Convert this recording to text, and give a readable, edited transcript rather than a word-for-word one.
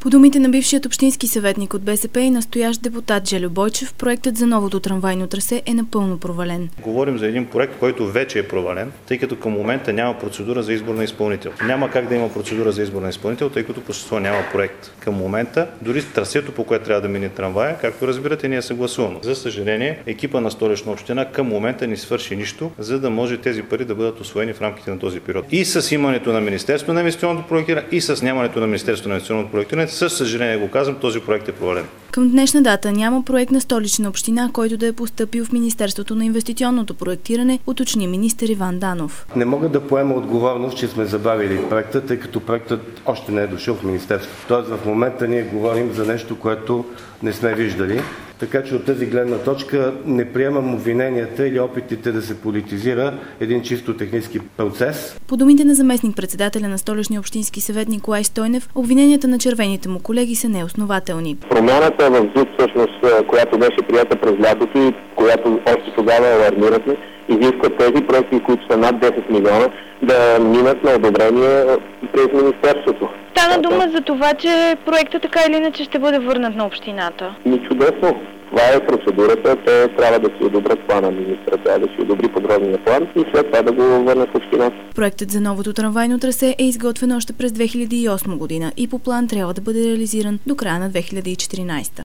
По думите на бившият общински съветник от БСП и настоящ депутат Жельо Бойчев, проектът за новото трамвайно трасе е напълно провален. Говорим за един проект, който вече е провален, тъй като към момента няма процедура за избор на изпълнител. Няма как да има процедура за избор на изпълнител, тъй като по същество няма проект. Към момента дори трасето, по което трябва да мине трамвая, както разбирате, не е съгласувано. За съжаление, екипа на Столична община към момента не свърши нищо, за да може тези пари да бъдат усвоени в рамките на този период. И с имането на Министерството на инвестиционното проектиране, и с нямането на Министерството на инвестиционното проектиране, със съжаление го казвам, този проект е провален. Към днешна дата няма проект на Столична община, който да е постъпил в Министерството на инвестиционното проектиране, уточни министър Иван Данов. Не мога да поема отговорност, че сме забавили проекта, тъй като проектът още не е дошъл в Министерството. Тоест в момента ние говорим за нещо, което не сме виждали. Така че от тази гледна точка не приемам обвиненията или опитите да се политизира един чисто технически процес. По думите на заместник-председателя на Столичния общински съвет Николай Стойнев, обвиненията на червените му колеги са неоснователни. Промяната в ЗУТ, всъщност, която беше прията през лятото и която още тогава алармирахме, изискват тези проекти, които са над 10 милиона, да минат на одобрение през Министерството. Стана дума за това, че проектът така или иначе ще бъде върнат на общината. Чудесно. Това е процедурата. Те трябва да си одобрят плана, министра трябва да си одобри подробния план и след това да го върнат в общината. Проектът за новото трамвайно трасе е изготвен още през 2008 година и по план трябва да бъде реализиран до края на 2014.